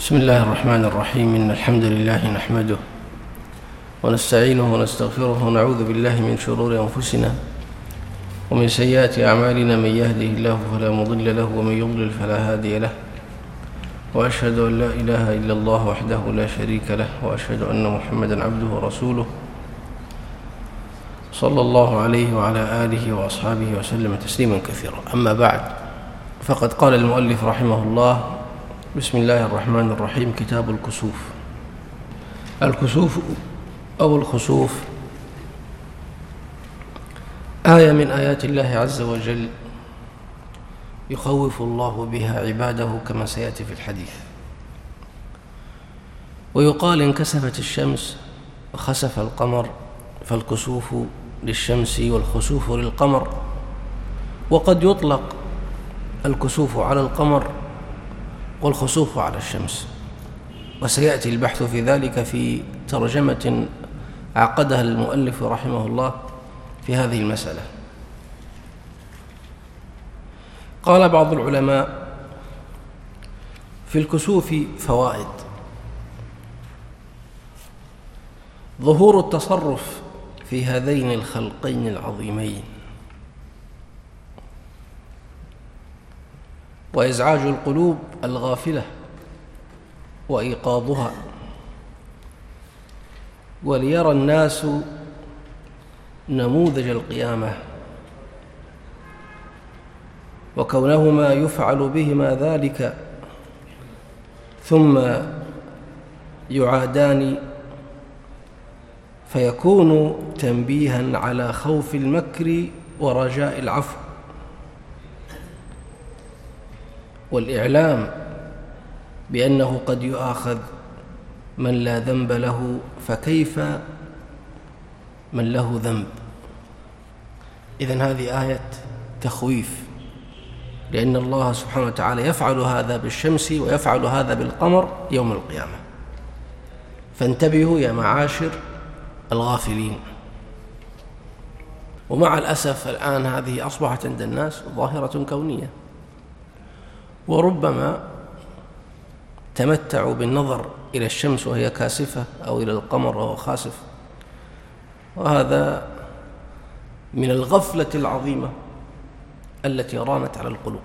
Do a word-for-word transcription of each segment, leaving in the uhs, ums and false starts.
بسم الله الرحمن الرحيم. إن الحمد لله نحمده ونستعينه ونستغفره ونعوذ بالله من شرور أنفسنا ومن سيئات أعمالنا. من يهده الله فلا مضل له ومن يضلل فلا هادي له، وأشهد أن لا إله إلا الله وحده لا شريك له، وأشهد أن محمدًا عبده ورسوله صلى الله عليه وعلى آله وأصحابه وسلم تسليمًا كثيرا. أما بعد، فقد قال المؤلف رحمه الله: بسم الله الرحمن الرحيم. كتاب الكسوف. الكسوف أو الخسوف آية من آيات الله عز وجل يخوف الله بها عباده كما سيأتي في الحديث. ويقال انكسفت الشمس وخسف القمر، فالكسوف للشمس والخسوف للقمر. وقد يطلق الكسوف على القمر والخسوف على الشمس، وسيأتي البحث في ذلك في ترجمة عقدها المؤلف رحمه الله في هذه المسألة. قال بعض العلماء: في الكسوف فوائد. ظهور التصرف في هذين الخلقين العظيمين، وإزعاج القلوب الغافلة وإيقاظها، وليرى الناس نموذج القيامة وكونهما يفعل بهما ذلك ثم يعادان، فيكون تنبيها على خوف المكر ورجاء العفو، والإعلام بأنه قد يؤاخذ من لا ذنب له، فكيف من له ذنب. إذن هذه آية تخويف، لأن الله سبحانه وتعالى يفعل هذا بالشمس ويفعل هذا بالقمر يوم القيامة. فانتبهوا يا معاشر الغافلين. ومع الأسف الآن هذه أصبحت عند الناس ظاهرة كونية، وربما تمتعوا بالنظر إلى الشمس وهي كاسفة أو إلى القمر وهو خاسف، وهذا من الغفلة العظيمة التي رانت على القلوب.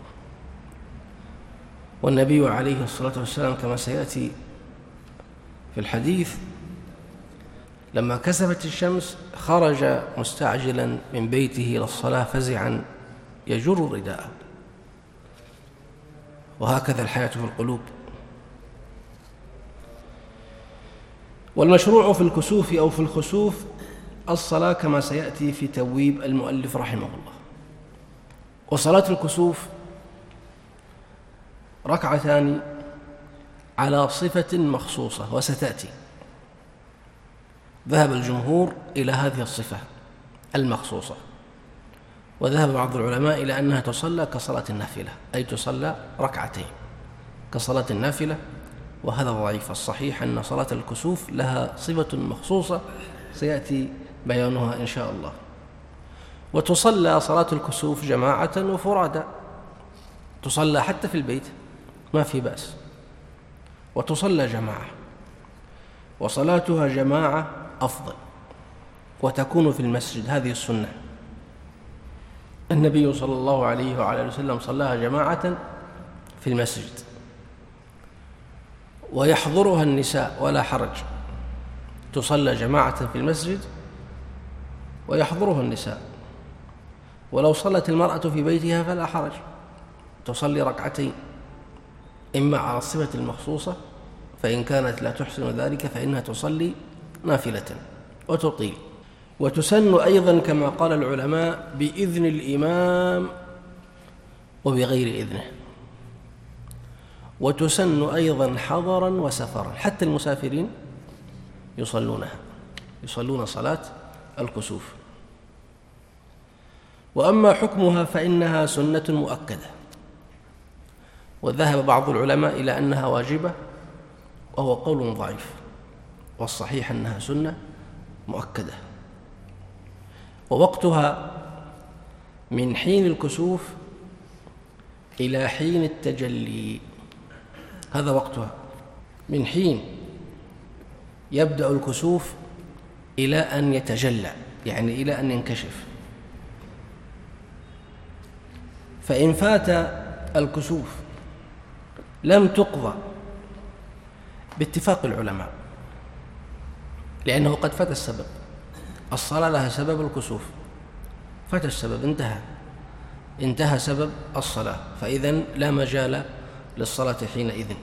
والنبي عليه الصلاة والسلام كما سيأتي في الحديث لما كسفت الشمس خرج مستعجلا من بيته إلى الصلاة فزعا يجر رداءه. وهكذا الحياة في القلوب. والمشروع في الكسوف أو في الخسوف الصلاة كما سيأتي في تبويب المؤلف رحمه الله. وصلاة الكسوف ركعتان على صفة مخصوصة وستأتي. ذهب الجمهور إلى هذه الصفة المخصوصة، وذهب بعض العلماء إلى أنها تصلى كصلاة النافلة، أي تصلى ركعتين كصلاة النافلة، وهذا ضعيف. الصحيح أن صلاة الكسوف لها صفة مخصوصة سيأتي بيانها إن شاء الله. وتصلى صلاة الكسوف جماعة وفرادى، تصلى حتى في البيت ما في بأس، وتصلى جماعة، وصلاتها جماعة أفضل، وتكون في المسجد. هذه السنة. النبي صلى الله عليه وعلى آله وسلم صلاها جماعة في المسجد، ويحضرها النساء ولا حرج. تصلى جماعة في المسجد ويحضرها النساء. ولو صلت المرأة في بيتها فلا حرج، تصلي ركعتين، إما على الصفة المخصوصة، فإن كانت لا تحسن ذلك فإنها تصلي نافلة وتطيل. وتسن أيضا كما قال العلماء بإذن الإمام وبغير إذنه. وتسن أيضا حضرا وسفرا، حتى المسافرين يصلونها، يصلون صلاة الكسوف. وأما حكمها فإنها سنة مؤكدة، وذهب بعض العلماء إلى أنها واجبة، وهو قول ضعيف، والصحيح أنها سنة مؤكدة. ووقتها من حين الكسوف إلى حين التجلي، هذا وقتها من حين يبدأ الكسوف إلى أن يتجلى، يعني إلى أن ينكشف. فإن فات الكسوف لم تقضى باتفاق العلماء، لأنه قد فات السبب. الصلاة لها سبب الكسوف، فات السبب، انتهى انتهى سبب الصلاة، فإذن لا مجال للصلاة حينئذ،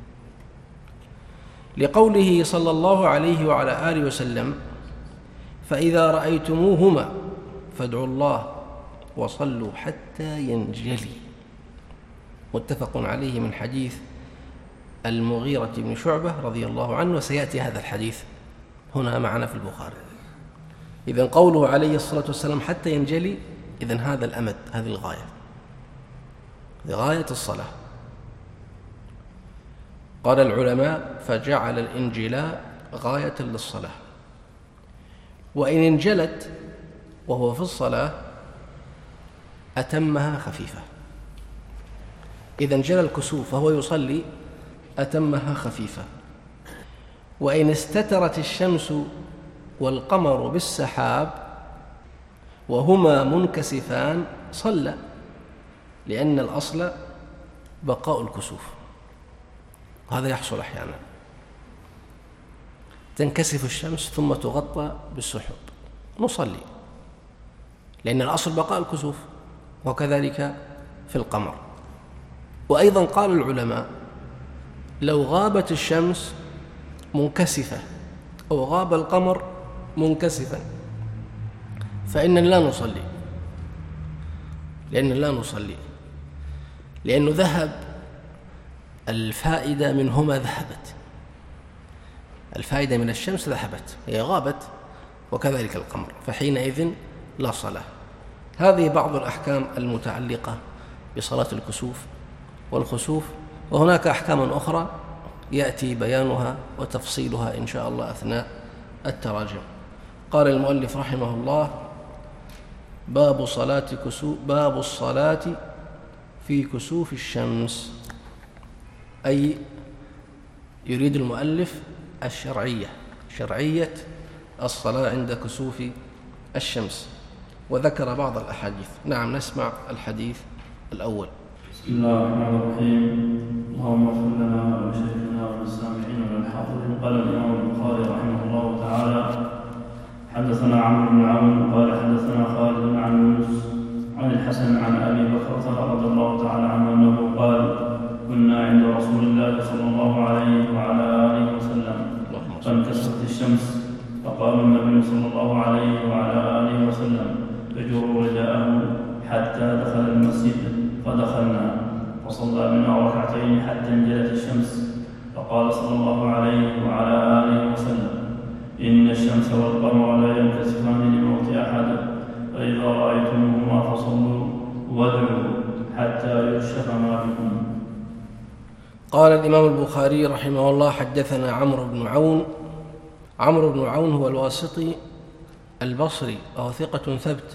لقوله صلى الله عليه وعلى آله وسلم: فإذا رأيتموهما فادعوا الله وصلوا حتى ينجلي. متفق عليه من حديث المغيرة بن شعبة رضي الله عنه، وسيأتي هذا الحديث هنا معنا في البخاري. إذن قوله عليه الصلاة والسلام حتى ينجلي، إذن هذا الأمد، هذه الغاية، غاية الصلاة. قال العلماء: فجعل الانجلاء غاية للصلاة. وإن انجلت وهو في الصلاة أتمها خفيفة. إذا انجلى الكسوف وهو يصلي أتمها خفيفة. وإن استترت الشمس والقمر بالسحاب وهما منكسفان صلى، لأن الأصل بقاء الكسوف، هذا يحصل أحيانا، تنكسف الشمس ثم تغطى بالسحب، نصلي، لأن الأصل بقاء الكسوف، وكذلك في القمر. وأيضا قال العلماء: لو غابت الشمس منكسفة أو غاب القمر منكسفا فإننا لا نصلي، لأن لا نصلي لأنه ذهب الفائدة منهما، ذهبت الفائدة من الشمس، ذهبت، هي غابت، وكذلك القمر، فحينئذ لا صلاة. هذه بعض الأحكام المتعلقة بصلاة الكسوف والخسوف، وهناك أحكام أخرى يأتي بيانها وتفصيلها إن شاء الله أثناء التراجم. قال المؤلف رحمه الله: باب صلاة كسوف باب الصلاة في كسوف الشمس، أي يريد المؤلف الشرعية، شرعية الصلاة عند كسوف الشمس، وذكر بعض الأحاديث. نعم، نسمع الحديث الأول. بسم الله الرحمن الرحيم. اللهم اغفر لنا ولشيخنا وللسامعين وللحاضرين. قال الإمام البخاري رحمه الله تعالى: حدثنا عمرو بن عون قال حدثنا خالد عن يونس عن الحسن عن أبي بكر رضي الله تعالى عنه أنه قال: كنا عند رسول الله صلى الله عليه وعلى آله وسلم فانكسفت الشمس، فقال النبي صلى الله عليه وعلى آله وسلم: اجروا رداءه حتى دخل المسجد، فدخلنا فصلى بنا ركعتين حتى انجلت الشمس، فقال صلى الله عليه وعلى آله وسلم: إن الشمس والقمر لا ينكسفان لموت أحد، فإذا رأيتموهما فصلوا وادعوا حتى يكشف ما بكم. قال الإمام البخاري رحمه الله: حدثنا عمرو بن عون. عمرو بن عون هو الواسطي البصري، وهو ثقة ثبت،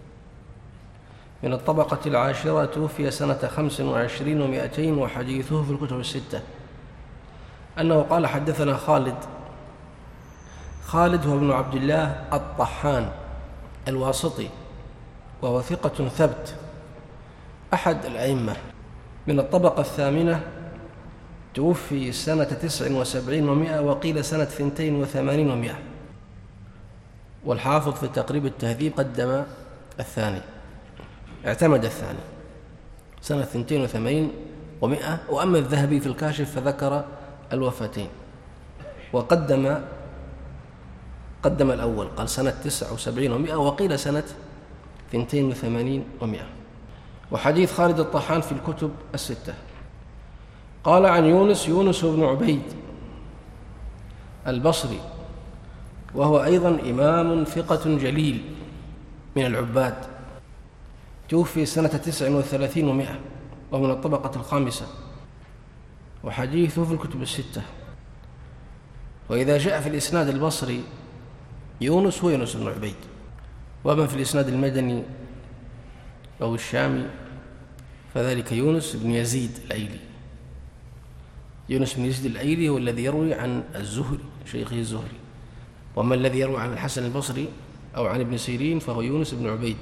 من الطبقة العاشرة، توفي سنة خمس وعشرين ومائتين، وحديثه في الكتب الستة، أنه قال: حدثنا خالد. خالد هو ابن عبد الله الطحان الواسطي، وهو ثقة ثبت، أحد الأئمة، من الطبقة الثامنة، توفي سنة تسع وسبعين ومائة، وقيل سنة ثنتين وثمانين ومائة. والحافظ في تقريب التهذيب قدم الثاني، اعتمد الثاني، سنة ثنتين وثمانين ومائة. وأما الذهبي في الكاشف فذكر الوفاتين، وقدم قدم الأول، قال سنة تسع وسبعين ومائة، وقيل سنة ثنتين وثمانين ومائة. وحديث خالد الطحان في الكتب الستة. قال عن يونس يونس بن عبيد البصري، وهو أيضا إمام ثقة جليل من العباد، توفي سنة تسع وثلاثين ومائة، ومن الطبقة الخامسة، وحديثه في الكتب الستة. وإذا جاء في الإسناد البصري يونس هو يونس بن عبيد، وأما في الإسناد المدني أو الشامي فذلك يونس بن يزيد الأيلي. يونس بن يزيد الأيلي هو الذي يروي عن الزهري شيخه الزهري، وما الذي يروي عن الحسن البصري أو عن ابن سيرين فهو يونس بن عبيد.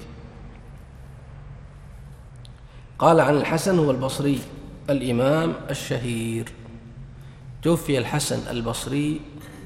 قال عن الحسن هو البصري الإمام الشهير. توفي الحسن البصري،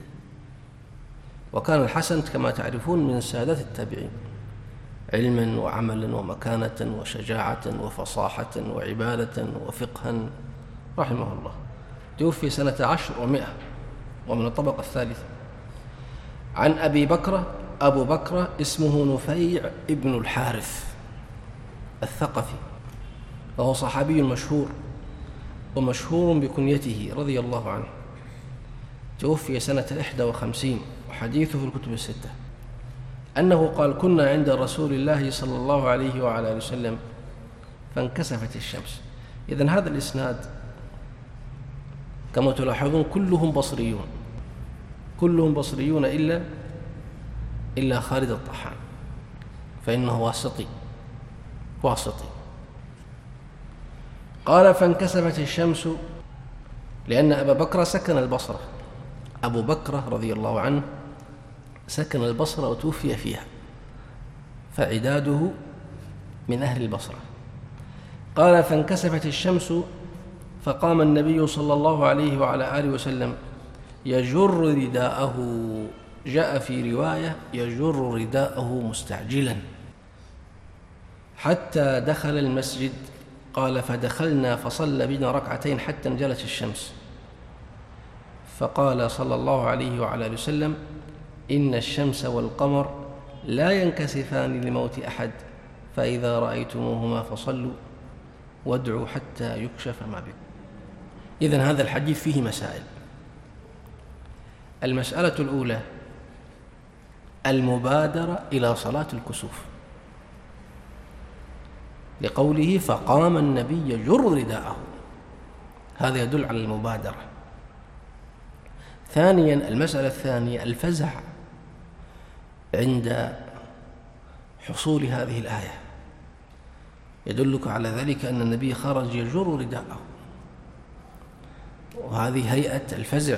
وكان الحسن كما تعرفون من سادات التابعين علما وعملا ومكانة وشجاعة وفصاحة وعبادة وفقها رحمه الله. توفي سنة عشر ومائة ومن الطبقة الثالثة. عن أبي بكرة، أبو بكرة اسمه نفيع ابن الحارث الثقفي، وهو صحابي مشهور ومشهور بكنيته رضي الله عنه. توفي سنة إحدى وخمسين، وحديثه في الكتب الستة أنه قال: كنا عند رسول الله صلى الله عليه وعلى آله وسلم فانكسفت الشمس. إذن هذا الإسناد كما تلاحظون كلهم بصريون، كلهم بصريون إلا إلا خالد الطحان، فإنه واسطي واسطي. قال: فانكسفت الشمس، لأن أبا بكر سكن البصرة. أبو بكر رضي الله عنه سكن البصرة وتوفي فيها، فعداده من أهل البصرة. قال: فانكسفت الشمس فقام النبي صلى الله عليه وعلى آله وسلم يجر رداءه. جاء في رواية يجر رداءه مستعجلا حتى دخل المسجد. قال: فدخلنا فصلى بنا ركعتين حتى انجلت الشمس، فقال صلى الله عليه وعلى آله وسلم: إن الشمس والقمر لا ينكسفان لموت أحد، فإذا رأيتموهما فصلوا وادعوا حتى يكشف ما بكم. إذن هذا الحديث فيه مسائل. المسألة الأولى المبادرة إلى صلاة الكسوف، لقوله: فقام النبي يجر رداءه، هذا يدل على المبادرة. ثانيا المسألة الثانية الفزع عند حصول هذه الآية، يدلك على ذلك أن النبي خرج يجر رداءه، وهذه هيئة الفزع،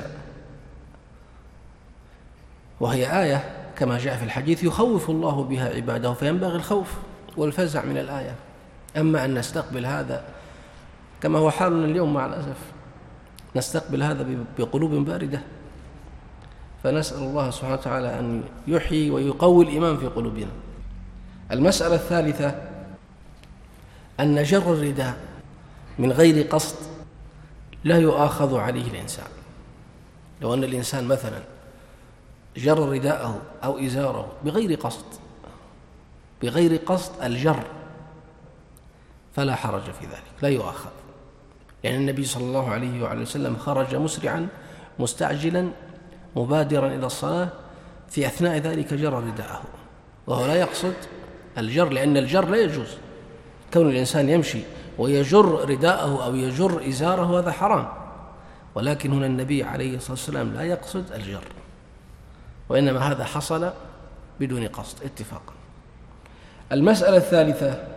وهي آية كما جاء في الحديث يخوف الله بها عباده، فينبغي الخوف والفزع من الآية. أما أن نستقبل هذا كما هو حالنا اليوم مع الأسف، نستقبل هذا بقلوب باردة، فنسأل الله سبحانه وتعالى أن يحيي ويقوي الإيمان في قلوبنا. المسألة الثالثة أن جر الرداء من غير قصد لا يؤاخذ عليه الإنسان. لو أن الإنسان مثلا جر رداءه أو إزاره بغير قصد، بغير قصد الجر، فلا حرج في ذلك، لا يؤاخذ، لأن النبي صلى الله عليه وعلى وسلم خرج مسرعا مستعجلا مبادرا إلى الصلاة، في أثناء ذلك جر رداءه، وهو لا يقصد الجر، لأن الجر لا يجوز. كون الإنسان يمشي ويجر رداءه أو يجر إزاره هذا حرام، ولكن هنا النبي عليه الصلاة والسلام لا يقصد الجر، وإنما هذا حصل بدون قصد اتفاقا. المسألة الثالثة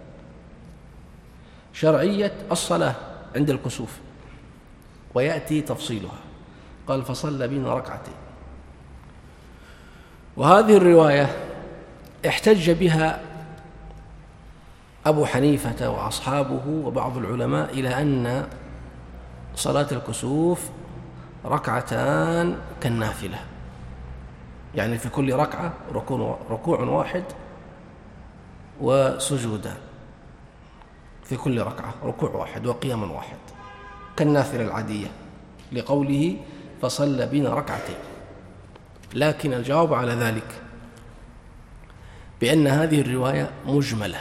شرعية الصلاة عند الكسوف، ويأتي تفصيلها. قال: فصلى بنا ركعتين. وهذه الرواية احتج بها أبو حنيفة وأصحابه وبعض العلماء إلى أن صلاة الكسوف ركعتان كالنافلة، يعني في كل ركعة ركوع واحد وسجودان، في كل ركعة ركوع واحد وقيام واحد كالنافلة العادية، لقوله: فصلى بنا ركعتين. لكن الجواب على ذلك بأن هذه الرواية مجملة،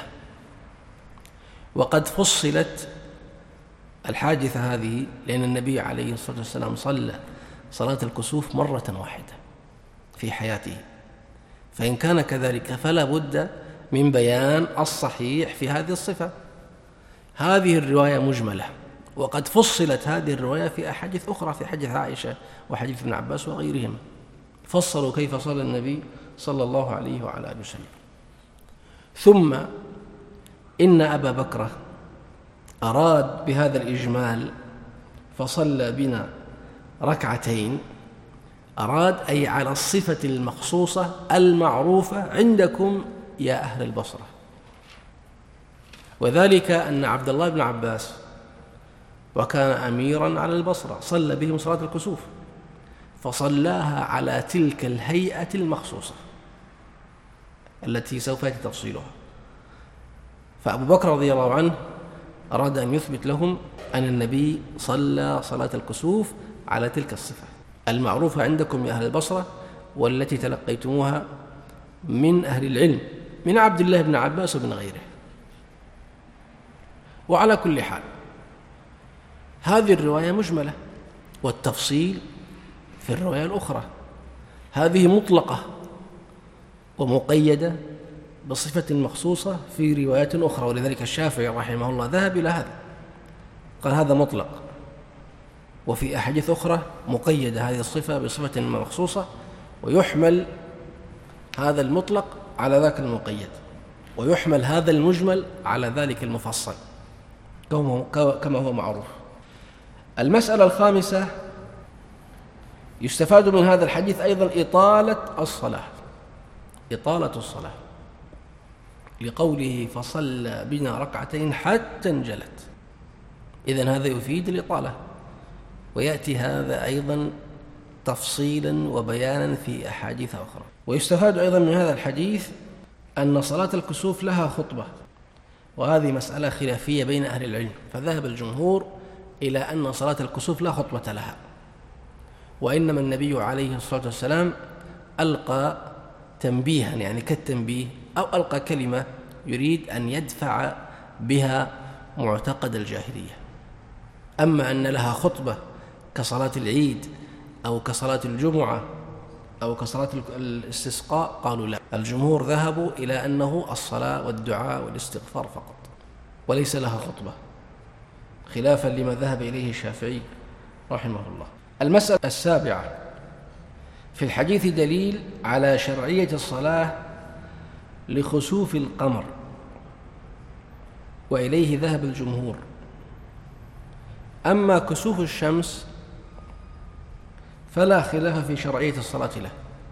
وقد فصلت الحادثة هذه، لأن النبي عليه الصلاة والسلام صلى صلاة الكسوف مرة واحدة في حياته، فإن كان كذلك فلا بد من بيان الصحيح في هذه الصفة. هذه الرواية مجملة، وقد فصلت هذه الرواية في أحاديث أخرى، في حديث عائشة وحديث ابن عباس وغيرهم، فصلوا كيف صلى النبي صلى الله عليه وعلى آله وسلم. ثم إن أبا بكر أراد بهذا الإجمال فصلى بنا ركعتين أراد أي على الصفة المخصوصة المعروفة عندكم يا أهل البصرة. وذلك أن عبد الله بن عباس وكان أميرا على البصرة صلى بهم صلاة الكسوف، فصلاها على تلك الهيئة المخصوصة التي سوف يأتي تفصيلها. فأبو بكر رضي الله عنه أراد أن يثبت لهم أن النبي صلى صلاة الكسوف على تلك الصفة المعروفة عندكم يا أهل البصرة، والتي تلقيتموها من أهل العلم من عبد الله بن عباس ومن غيره. وعلى كل حال هذه الرواية مجملة، والتفصيل في الرواية الأخرى. هذه مطلقة ومقيدة بصفة مخصوصة في روايات أخرى، ولذلك الشافعي رحمه الله ذهب إلى هذا، قال هذا مطلق، وفي أحاديث أخرى مقيدة هذه الصفة بصفة مخصوصة، ويحمل هذا المطلق على ذاك المقيد، ويحمل هذا المجمل على ذلك المفصل كما هو معروف. المسألة الخامسة: يستفاد من هذا الحديث أيضا إطالة الصلاة إطالة الصلاة لقوله فصلى بنا ركعتين حتى انجلت. إذن هذا يفيد الإطالة، ويأتي هذا أيضا تفصيلا وبيانا في أحاديث أخرى. ويستفاد أيضا من هذا الحديث أن صلاة الكسوف لها خطبة، وهذه مسألة خلافية بين أهل العلم، فذهب الجمهور إلى أن صلاة الكسوف لا خطبة لها، وإنما النبي عليه الصلاة والسلام ألقى تنبيها، يعني كالتنبيه، أو ألقى كلمة يريد أن يدفع بها معتقد الجاهلية. أما أن لها خطبة كصلاة العيد أو كصلاة الجمعة أو كصلاة الاستسقاء قالوا لا. الجمهور ذهبوا إلى أنه الصلاة والدعاء والاستغفار فقط، وليس لها خطبة، خلافا لما ذهب إليه الشافعي رحمه الله. المسألة السابعة: في الحديث دليل على شرعية الصلاة لخسوف القمر، وإليه ذهب الجمهور. أما كسوف الشمس فلا خلاف في شرعية الصلاة له،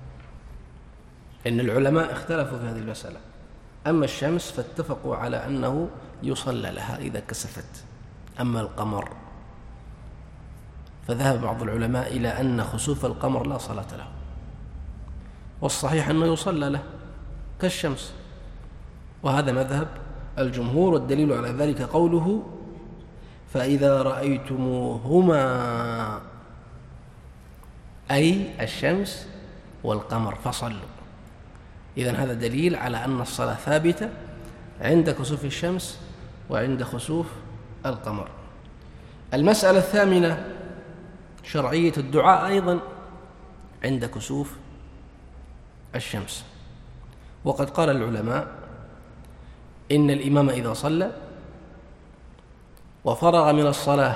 إن العلماء اختلفوا في هذه المسألة. أما الشمس فاتفقوا على أنه يصلى لها إذا كسفت. أما القمر فذهب بعض العلماء إلى أن خسوف القمر لا صلاة له، والصحيح أنه يصلى له كالشمس، وهذا مذهب الجمهور. والدليل على ذلك قوله فإذا رأيتموهما، أي الشمس والقمر، فصلوا. إذن هذا دليل على أن الصلاة ثابتة عند كسوف الشمس وعند خسوف القمر. المسألة الثامنة: شرعية الدعاء أيضا عند كسوف الشمس. وقد قال العلماء إن الإمام إذا صلى وفرغ من الصلاة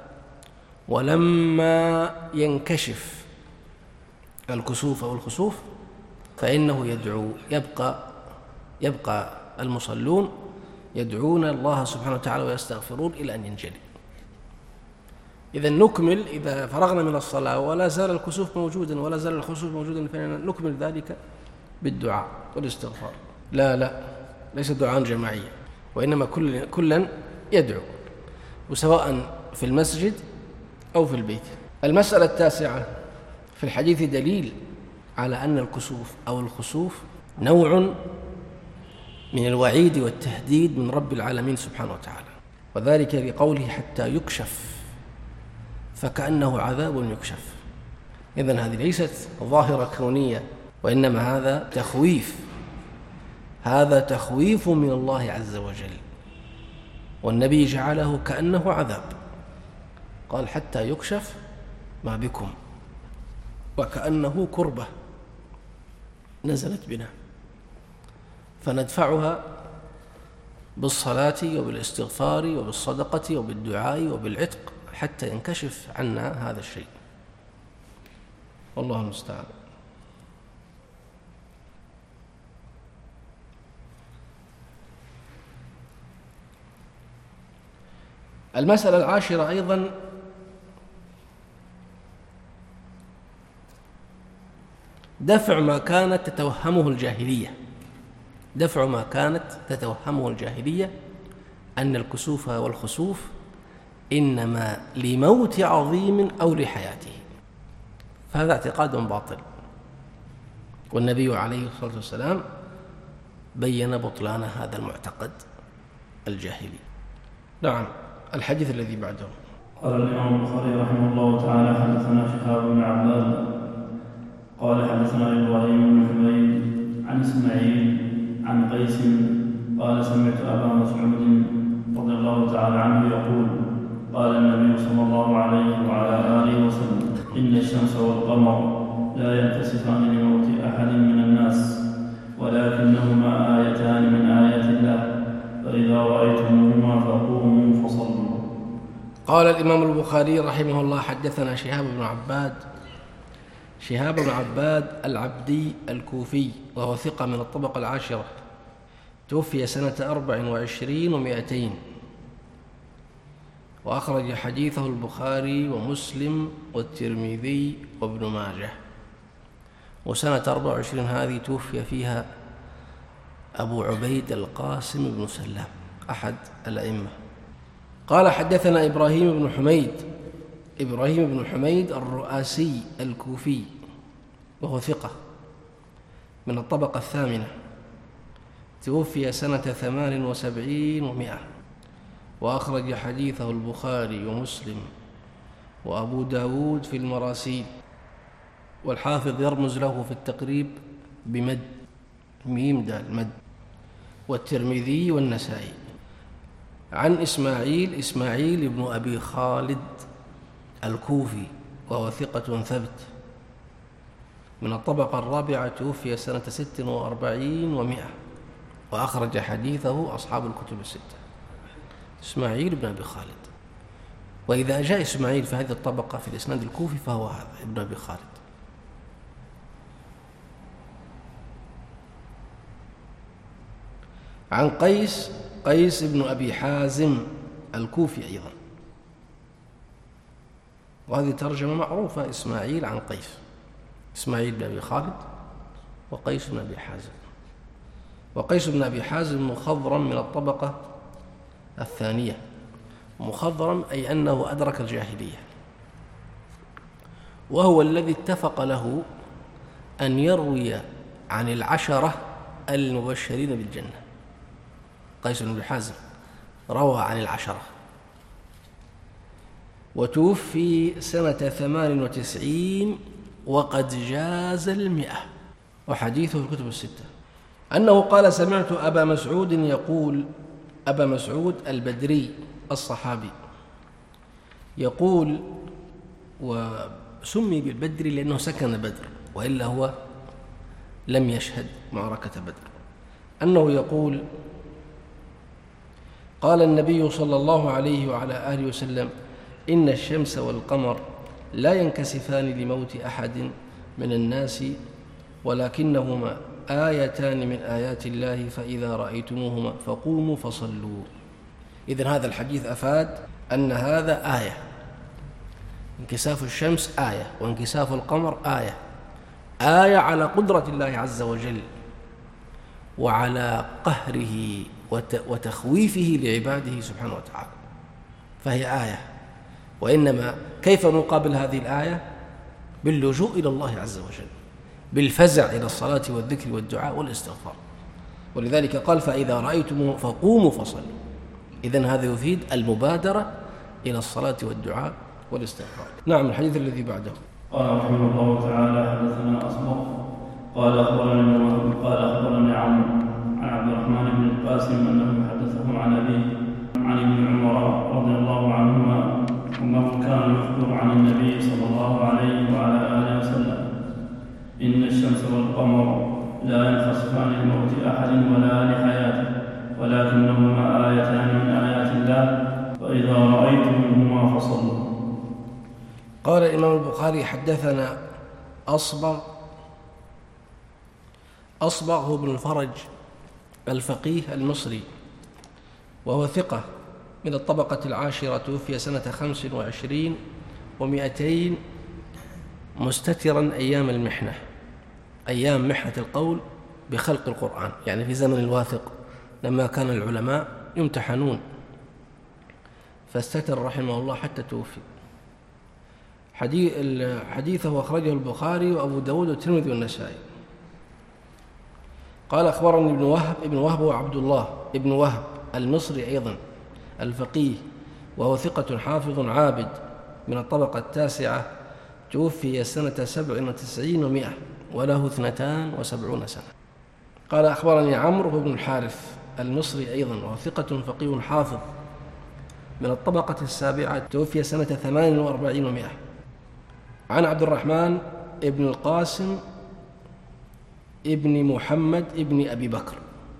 ولما ينكشف الكسوف أو الخسوف فإنه يدعو، يبقى يبقى المصلون يدعون الله سبحانه وتعالى ويستغفرون إلى أن ينجلي. إذن نكمل إذا فرغنا من الصلاة ولا زال الكسوف موجودا ولا زال الخسوف موجودا، فنكمل ذلك بالدعاء والاستغفار. لا لا ليس دعاء جماعيا، وإنما كل كلا يدعو، وسواء في المسجد أو في البيت. المسألة التاسعة: في الحديث دليل على أن الكسوف أو الخسوف نوع من الوعيد والتهديد من رب العالمين سبحانه وتعالى، وذلك بقوله حتى يكشف، فكأنه عذاب يكشف. إذن هذه ليست ظاهرة كونية، وإنما هذا تخويف، هذا تخويف من الله عز وجل، والنبي جعله كأنه عذاب، قال حتى يكشف ما بكم، وكأنه كربة نزلت بنا، فندفعها بالصلاة وبالاستغفار وبالصدقة وبالدعاء وبالعتق حتى ينكشف عنا هذا الشيء، والله المستعان. المسألة العاشرة أيضا: دفع ما كانت تتوهمه الجاهلية دفع ما كانت تتوهمه الجاهلية أن الكسوف والخسوف إنما لموت عظيم أو لحياته، فهذا اعتقاد باطل، والنبي عليه الصلاة والسلام بين بطلان هذا المعتقد الجاهلي. نعم. الحديث الذي بعده. قال الإمام البخاري رحمه الله تعالى: حدثنا شهاب بن عباد قال حدثنا إبراهيم بن حميد عن إسماعيل عن قيس قال: سمعت أبا مسعود رضي الله تعالى عنه يقول: قال النبي صلى الله عليه وعلى آله وسلم: إن الشمس والقمر لا ينكسفان لموت أحد من الناس، ولكنهما آيتان من آيات الله، فإذا رأيتموهما فقوموا فصلوا. قال الإمام البخاري رحمه الله: حدثنا شهاب بن عباد شهاب بن عباد العبدي الكوفي، وهو ثقة من الطبقة العاشرة، توفي سنة أربع وعشرين ومائتين، وأخرج حديثه البخاري ومسلم والترمذي وابن ماجه. وسنة أربع وعشرين هذه توفي فيها أبو عبيد القاسم بن سلام أحد الأئمة. قال: حدثنا إبراهيم بن حميد إبراهيم بن حميد الرؤاسي الكوفي، وهو ثقة من الطبقة الثامنة، توفي سنة ثمان وسبعين ومائة، وأخرج حديثه البخاري ومسلم وأبو داود في المراسيل، والحافظ يرمز له في التقريب بمد ميم دال مد، والترمذي والنسائي. عن إسماعيل إسماعيل بن أبي خالد الكوفي، وهو ثقة ثبت من الطبقة الرابعة، توفي سنة ست وأربعين ومائة، وأخرج حديثه أصحاب الكتب الستة. إسماعيل بن أبي خالد، وإذا جاء إسماعيل في هذه الطبقة في الإسناد الكوفي فهو هذا ابن أبي خالد. عن قيس قيس بن أبي حازم الكوفي أيضا، وهذه ترجمة معروفة: إسماعيل عن قيس، إسماعيل بن أبي خالد وقيس بن أبي حازم. وقيس بن أبي حازم مخضرم من الطبقة الثانية، مخضرم أي أنه أدرك الجاهلية، وهو الذي اتفق له أن يروي عن العشرة المبشرين بالجنة. قيس بن أبي حازم روى عن العشرة، وتوفي سنة ثمان وتسعين وقد جاز المئة، وحديثه في الكتب الستة، أنه قال: سمعت أبا مسعود يقول، أبا مسعود البدري الصحابي يقول، وسمي بالبدري لأنه سكن بدر، وإلا هو لم يشهد معركة بدر، أنه يقول: قال النبي صلى الله عليه وعلى آله وسلم: إن الشمس والقمر لا ينكسفان لموت أحد من الناس، ولكنهما آيتان من آيات الله، فإذا رأيتموهما فقوموا فصلوا. إذن هذا الحديث أفاد أن هذا آية، انكساف الشمس آية، وانكساف القمر آية، آية على قدرة الله عز وجل وعلى قهره وتخويفه لعباده سبحانه وتعالى، فهي آية. وإنما كيف نقابل هذه الآية؟ باللجوء إلى الله عز وجل، بالفزع إلى الصلاة والذكر والدعاء والاستغفار. ولذلك قال: فإذا رأيتم فقوموا فصلوا. إذن هذا يفيد المبادرة إلى الصلاة والدعاء والاستغفار. نعم. الحديث الذي بعده. قال رحمه الله تعالى: حدثنا أصبغ قال أخبرني قال أخبرني عمرو عن عبد الرحمن بن القاسم أنه حدثه عن أبيه عن ابن عمر رضي الله عنهما أنه كان يخبر عن النبي صلى الله عليه وعلى آله وسلم: إن الشمس والقمر لا ينخسفان لموت أحد ولا لحياته، ولكنهما آيتان من آيات الله، فإذا رأيتموهما فصلوا. قال الإمام البخاري: حدثنا أصبغ أصبغ هو ابن الفرج الفقيه المصري، وهو ثقة من الطبقة العاشرة، توفي سنة خمس وعشرين ومائتين مستترا أيام المحنة، أيام محنة القول بخلق القرآن، يعني في زمن الواثق لما كان العلماء يمتحنون، فاستتر رحمه الله حتى توفي. حديثه أخرجه البخاري وأبو داود والترمذي والنسائي. قال أخبرني ابن وهب ابن وهب وعبد الله ابن وهب المصري أيضا الفقيه، وهو ثقة حافظ عابد من الطبقة التاسعة، توفي سنة سبع وتسعين ومائة وله اثنتان وسبعون سنة. قال أخبرني عمرو بن الحارث المصري أيضا، وهو ثقة فقيه حافظ من الطبقة السابعة، توفي سنة ثمان وأربعين ومائة. عن عبد الرحمن ابن القاسم ابن محمد ابن أبي بكر،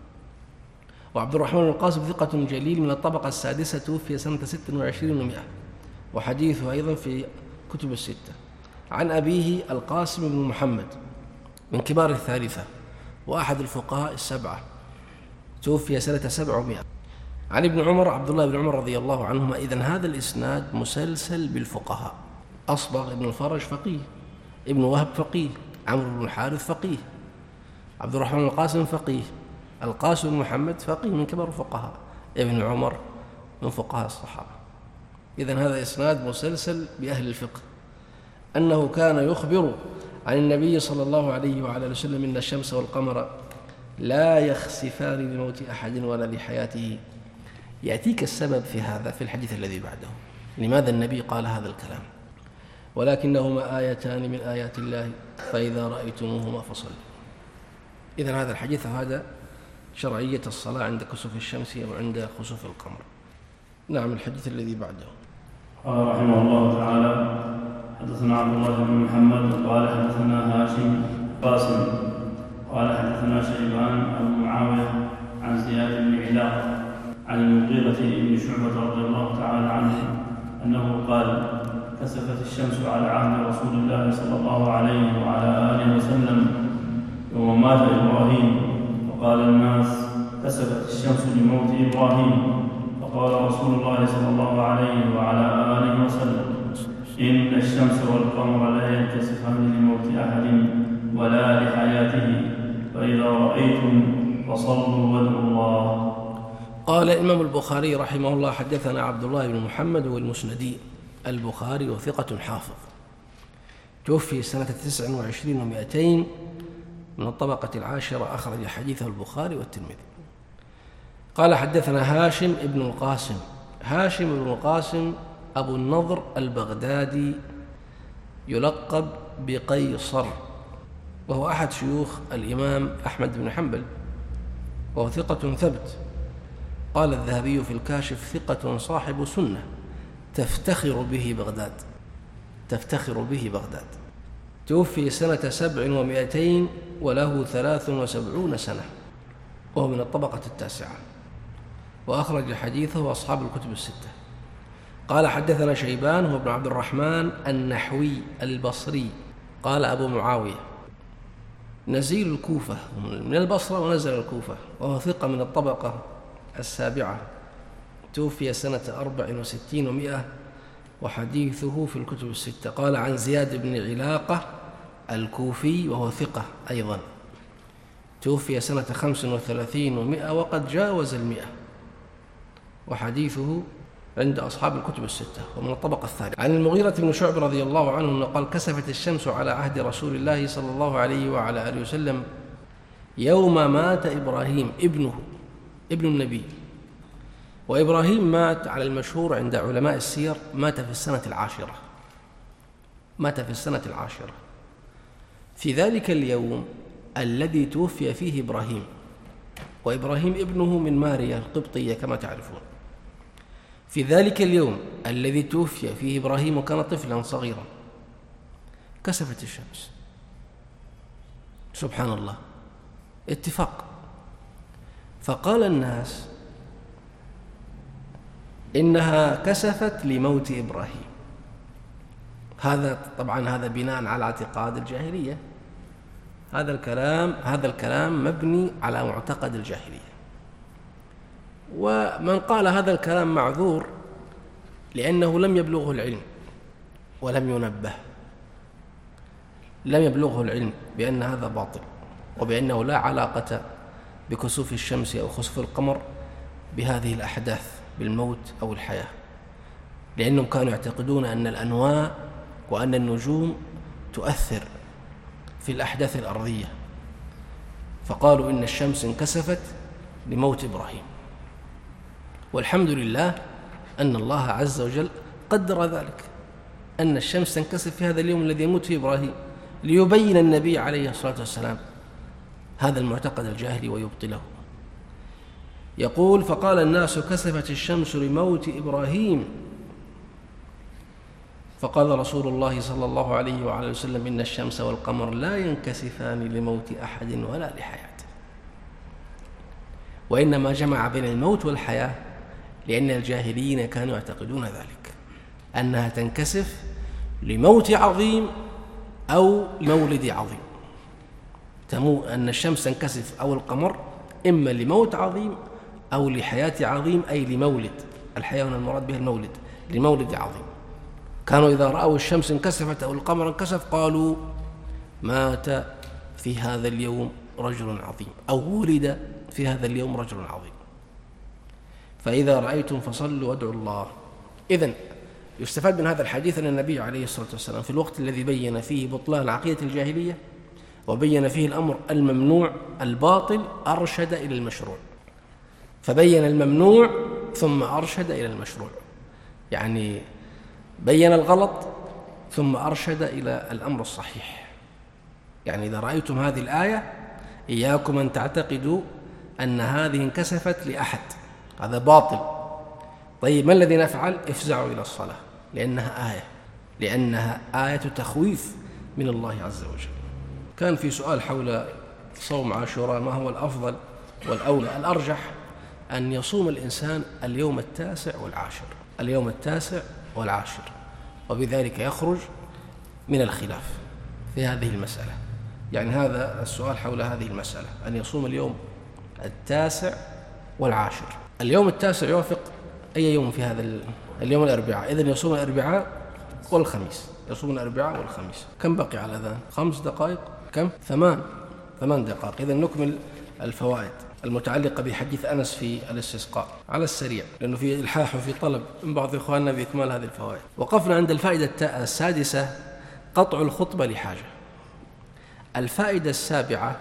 وعبد الرحمن بن القاسم ثقة جليل من الطبقة السادسة، توفي سنة ست وعشرين ومائة، وحديثه أيضا في كتب الستة. عن أبيه القاسم بن محمد من كبار الثالثة وأحد الفقهاء السبعة، توفي سنة سبع ومائة. عن ابن عمر عبد الله بن عمر رضي الله عنهما. إذن هذا الإسناد مسلسل بالفقهاء. أصبغ ابن الفرج فقيه، ابن وهب فقيه، عمرو بن الحارث فقيه، عبد الرحمن بن القاسم فقيه، القاسم بن محمد فقيه من كبار الفقهاء، ابن عمر من فقهاء الصحابة. إذن هذا إسناد مسلسل بأهل الفقه، أنه كان يخبر عن النبي صلى الله عليه وعلى وسلم إن الشمس والقمر لا يخسفان لموت أحد ولا لحياته. يأتيك السبب في هذا في الحديث الذي بعده، لماذا النبي قال هذا الكلام؟ ولكنهما آيتان من آيات الله فإذا رأيتموهما فصلوا. إذن هذا الحديث هذا شرعية الصلاة عند كسوف الشمس وعند خسوف القمر. نعم. الحديث الذي بعده. قال رحمه الله تعالى: حدثنا عبد الله بن محمد قال حدثنا هاشم قاسم قال حدثنا شيبان أبو معاوية عن زياد بن علاقة عن المغيرة بن شعبة رضي الله تعالى عنه أنه قال: كسفت الشمس على عهد رسول الله صلى الله عليه وعلى آله وسلم يوم مات إبراهيم، وقال الناس: كسفت الشمس لموت إبراهيم، فقال رسول الله صلى الله عليه وعلى آله وسلم: إن الشمس والقمر لا ينكسفان لموت أحد ولا لحياته، فإذا رأيتم فصلوا وادعوا الله. قال الإمام البخاري رحمه الله: حدثنا عبد الله بن محمد والمسندي البخاري وثقة حافظ، توفي سنة تسع وعشرين ومائتين من الطبقة العاشرة، أخرج حديثه البخاري والترمذي. قال حدثنا هاشم ابن القاسم. هاشم ابن القاسم أبو النضر البغدادي، يلقب بقيصر، وهو أحد شيوخ الإمام أحمد بن حنبل، وهو ثقة ثبت. قال الذهبي في الكاشف: ثقة صاحب سنة تفتخر به بغداد، تفتخر به بغداد. توفي سنة سبع ومائتين وله ثلاث وسبعون سنة، وهو من الطبقة التاسعة، وأخرج حديثه أصحاب الكتب الستة. قال حدثنا شيبان هو ابن عبد الرحمن النحوي البصري، قال أبو معاوية نزيل الكوفة، من البصرة ونزل الكوفة، وهو ثقة من الطبقة السابعة، توفي سنة أربع وستين ومائة، وحديثه في الكتب الستة. قال عن زياد بن علاقة الكوفي، وهو ثقة أيضا، توفي سنة خمس وثلاثين ومائة وقد جاوز المئة، وحديثه عند أصحاب الكتب الستة ومن الطبقة الثالثة. عن المغيرة بن شعبة رضي الله عنه أنه قال: كسفت الشمس على عهد رسول الله صلى الله عليه وعلى آله وسلم يوم مات إبراهيم ابنه، ابن النبي. وإبراهيم مات على المشهور عند علماء السير، مات في السنة العاشرة، مات في السنة العاشرة في ذلك اليوم الذي توفي فيه إبراهيم، وإبراهيم ابنه من ماريا القبطية كما تعرفون. في ذلك اليوم الذي توفي فيه إبراهيم وكان طفلا صغيرا، كسفت الشمس. سبحان الله، اتفاق. فقال الناس إنها كسفت لموت إبراهيم. هذا طبعا هذا بناء على اعتقاد الجاهلية، هذا الكلام هذا الكلام مبني على معتقد الجاهلية. ومن قال هذا الكلام معذور لأنه لم يبلغه العلم ولم ينبه. لم يبلغه العلم بأن هذا باطل، وبأنه لا علاقة بكسوف الشمس أو خسوف القمر بهذه الأحداث بالموت أو الحياة، لأنهم كانوا يعتقدون أن الأنواع وأن النجوم تؤثر في الأحداث الأرضية، فقالوا إن الشمس انكسفت لموت إبراهيم. والحمد لله أن الله عز وجل قدر ذلك، أن الشمس تنكسف في هذا اليوم الذي يموت فيه إبراهيم، ليبين النبي عليه الصلاة والسلام هذا المعتقد الجاهلي ويبطله. يقول: فقال الناس: كسفت الشمس لموت إبراهيم. فقال رسول الله صلى الله عليه وعلى وسلم: إن الشمس والقمر لا ينكسفان لموت أحد ولا لحياته، وإنما جمع بين الموت والحياة لأن الجاهليين كانوا يعتقدون ذلك، أنها تنكسف لموت عظيم أو مولد عظيم. تمو أن الشمس تنكسف أو القمر إما لموت عظيم أو لحياة عظيم، أي لمولد. الحياة هنا المراد بها المولد، لمولد عظيم. كانوا إذا رأوا الشمس انكسفت أو القمر انكسف قالوا: مات في هذا اليوم رجل عظيم، أو ولد في هذا اليوم رجل عظيم. فإذا رأيتم فصلوا وادعوا الله. إذن يستفاد من هذا الحديث أن النبي عليه الصلاة والسلام في الوقت الذي بين فيه بطلان عقيدة الجاهلية وبين فيه الأمر الممنوع الباطل أرشد إلى المشروع، فبين الممنوع ثم أرشد إلى المشروع، يعني بين الغلط ثم أرشد إلى الأمر الصحيح. يعني إذا رأيتم هذه الآية إياكم أن تعتقدوا أن هذه انكسفت لأحد، هذا باطل. طيب ما الذي نفعل؟ افزعوا إلى الصلاة، لأنها آية لأنها آية تخويف من الله عز وجل. كان في سؤال حول صوم عاشوراء، ما هو الأفضل والأولى؟ الأرجح أن يصوم الإنسان اليوم التاسع والعاشر، اليوم التاسع والعاشر، وبذلك يخرج من الخلاف في هذه المسألة. يعني هذا السؤال حول هذه المسألة، أن يصوم اليوم التاسع والعاشر. اليوم التاسع يوافق أي يوم في هذا اليوم؟ الأربعاء، إذن يصوم الأربعاء والخميس، يصوم الأربعاء والخميس. كم بقي على الأذان؟ خمس دقائق، كم؟ ثمان ثمان دقائق. إذن نكمل الفوائد المتعلقة بحديث أنس في الاستسقاء على السريع، لأنه في إلحاح وفي طلب من بعض إخواننا بإكمال هذه الفوائد. وقفنا عند الفائدة السادسة: قطع الخطبة لحاجة. الفائدة السابعة: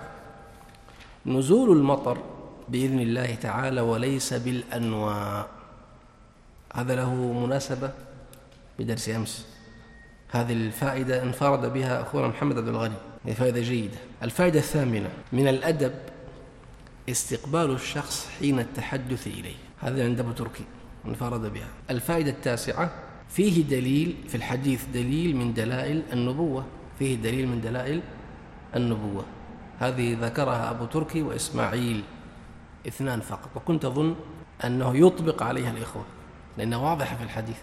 نزول المطر بإذن الله تعالى وليس بالأنواع. هذا له مناسبة بدرس أمس. هذه الفائدة انفرد بها أخونا محمد عبد الغني، هي فائدة جيدة. الفائدة الثامنة: من الأدب استقبال الشخص حين التحدث إليه. هذا عند أبو تركي انفرد بها. الفائدة التاسعة: فيه دليل في الحديث، دليل من دلائل النبوة، فيه دليل من دلائل النبوة. هذه ذكرها أبو تركي وإسماعيل، اثنان فقط، وكنت أظن أنه يطبق عليها الإخوة لأنها واضحة في الحديث.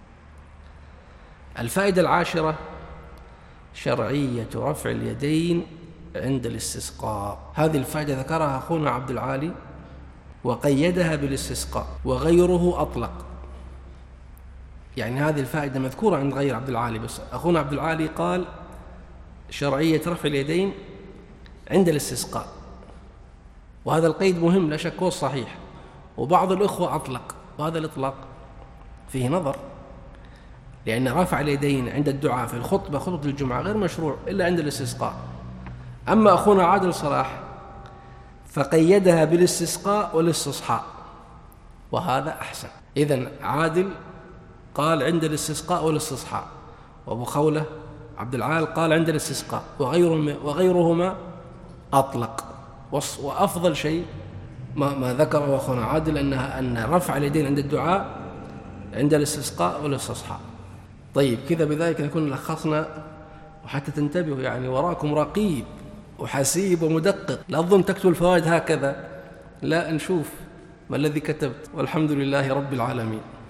الفائدة العاشرة: شرعية رفع اليدين عند الاستسقاء. هذه الفائدة ذكرها أخونا عبد العالي وقيدها بالاستسقاء، وغيره أطلق. يعني هذه الفائدة مذكورة عند غير عبد العالي، بس أخونا عبد العالي قال شرعية رفع اليدين عند الاستسقاء، وهذا القيد مهم لا شك، هو الصحيح. وبعض الإخوة أطلق، وهذا الإطلاق فيه نظر، لأن رفع اليدين عند الدعاء في الخطبة، خطبة الجمعة، غير مشروع إلا عند الاستسقاء. أما أخونا عادل صلاح فقيدها بالاستسقاء والاستصحاء، وهذا أحسن. إذن عادل قال عند الاستسقاء والاستصحاء، وأبو خولة عبد العال قال عند الاستسقاء، وغيرهما أطلق. وأفضل شيء ما, ما ذكره أخونا عادل أنها أن رفع اليدين عند الدعاء عند الاستسقاء والاستصحاء. طيب كذا بذلك نكون لخصنا، وحتى تنتبهوا يعني وراكم رقيب وحسيب ومدقق، لا أظن تكتب الفوائد هكذا، لا، نشوف ما الذي كتبت. والحمد لله رب العالمين.